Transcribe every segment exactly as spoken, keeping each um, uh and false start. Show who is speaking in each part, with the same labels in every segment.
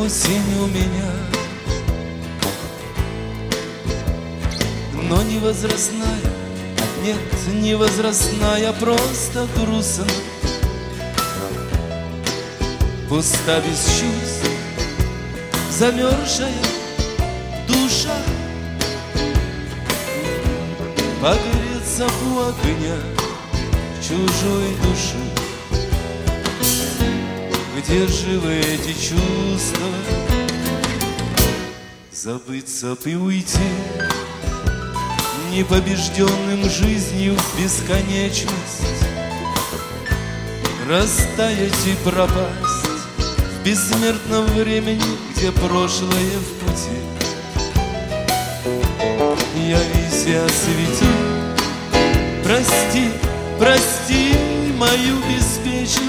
Speaker 1: осень у меня, но не возрастная, нет, не возрастная, просто грустно. Пуста без чувств, замерзшая душа, погреться у огня чужой души. Где живы эти чувства? Забыться и уйти непобежденным жизнью в бесконечность, растаять и пропасть в бессмертном времени, где прошлое в пути. Явись и освети, прости, прости мою беспечность,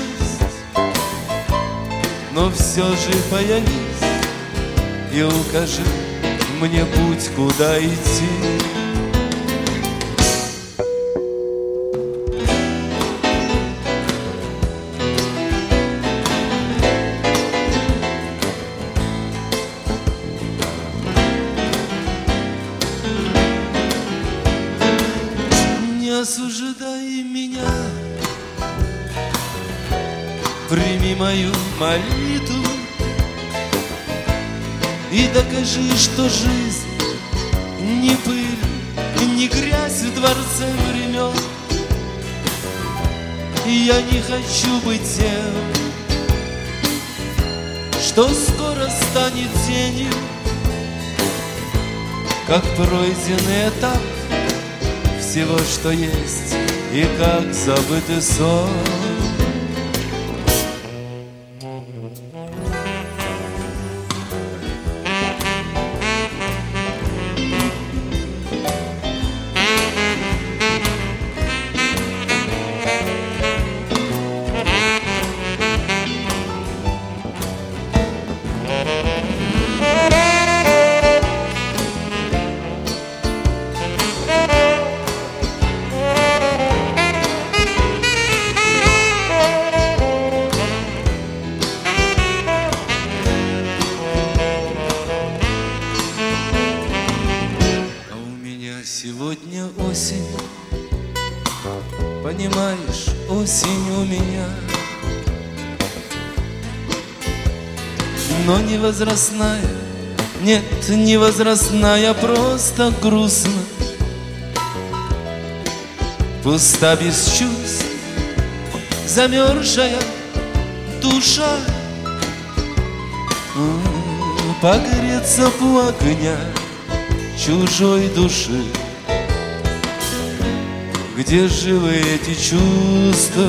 Speaker 1: но все же появись и укажи мне путь, куда идти. Не осуждай меня, прими мою молитву и докажи, что жизнь не пыль, не грязь в дворце времен. Я не хочу быть тем, что скоро станет тенью, как пройденный этап всего, что есть, и как забытый сон. Сегодня осень, понимаешь, осень у меня, но не возрастная, нет, не возрастная, просто грустно. Пуста без чувств, замерзшая душа, погреться у огня чужой души. Где живы эти чувства?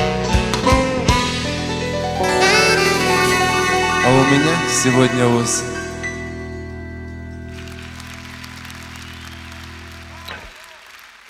Speaker 1: А у меня сегодня осень.